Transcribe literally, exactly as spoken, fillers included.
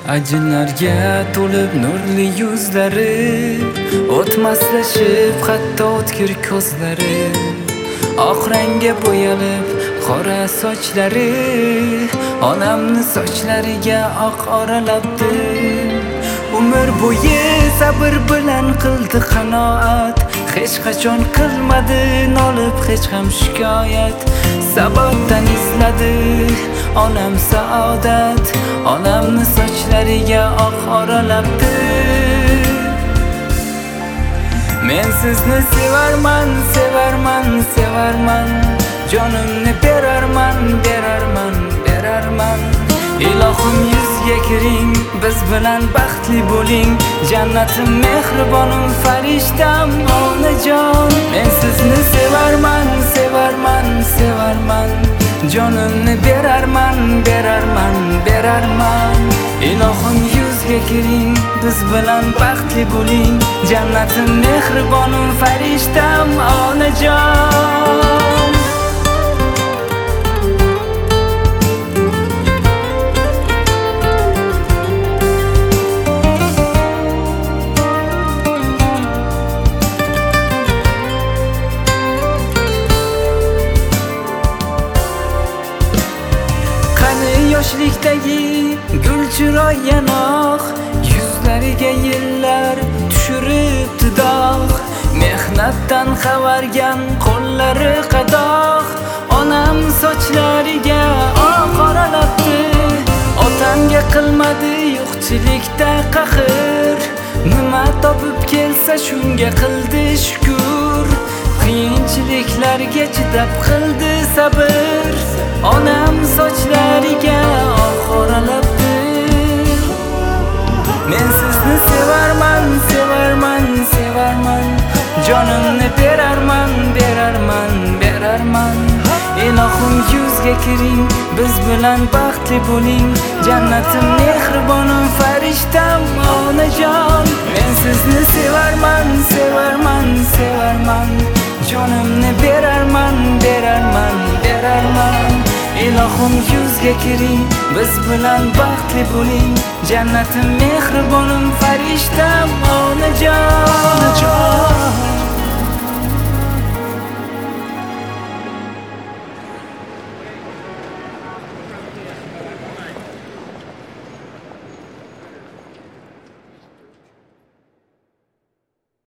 Ajinlarga to'lib nurli yuzlari, o'tmaslashib hatto o'tkir ko'zlari, oq rangga bo'yalib qora sochlari, onamni sochlariga oq oralabdi. Umr bo'yi sabr bilan qildi qanoat, hech qachon qilmadi nolib hech ham shikoyat. Sabotdan izladi onam saodat, onamni sochlariga oq oralabdi. Men sizni sevarman, sevarman, sevarman, jonimni berarman, berarman, berarman. Ilohim yuzga kiring, biz bilan baxtli bo'ling, jannatim mehribonim farishtam onajon. Men sizni sevarman, sevarman, sevarman, jonimni berarman, berarman, berarman. Ilohim yuzga kiring, biz bilan baxtli bo'ling, jannatim mehribonim farishtam onajon. Yoshlikdagi gul chiroy yanoq, yuzlariga yillar tushiribdi dog'. Mehnatdan xabargan qo'llari qadoq, onam sochlariga oq oralabdi. Otamga qilmadi yo'qchilikda qahr, nima topib kelsa shunga qildi shukr. Qiyinchiliklarga chidab qildi sabr, onam sochlariga oq oralabdi. Men sizni sevarman, sevarman, sevarman, jonimni berarman, berarman, berarman. Ilohim yuzga kiring, biz bilan baxtli bo'ling, jannatim mehribonim farishtam onajon. Men sizni sevarman, sevarman, sevarman, jonimni berarman, berarman, berarman. Ilohim yuzga kiring, biz bilan baxtli bo'ling, jannatim mehribonim farishtam onajon.